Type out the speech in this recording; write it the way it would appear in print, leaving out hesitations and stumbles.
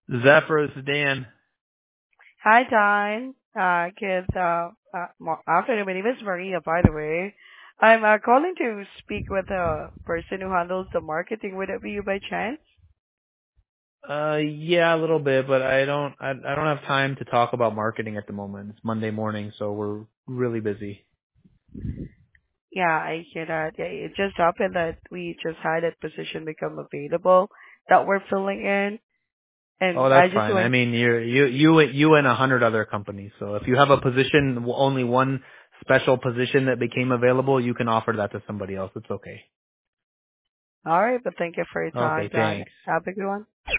Zephyr, this is Dan. Hi, Don. Good afternoon. My name is Maria, by the way. I'm calling to speak with the person who handles the marketing. Would it be you by chance? Yeah, a little bit, but I don't have time to talk about marketing at the moment. It's Monday morning, so we're really busy. Yeah, I hear that. Yeah, it just happened that we just had a position become available that we're filling in, Oh, and that's I just fine. I want. mean, you and 100 other companies. So if you have a position, only one special position that became available, you can offer that to somebody else. It's okay. All right, but thank you for your time, Okay, Don. thanks. Have a good one.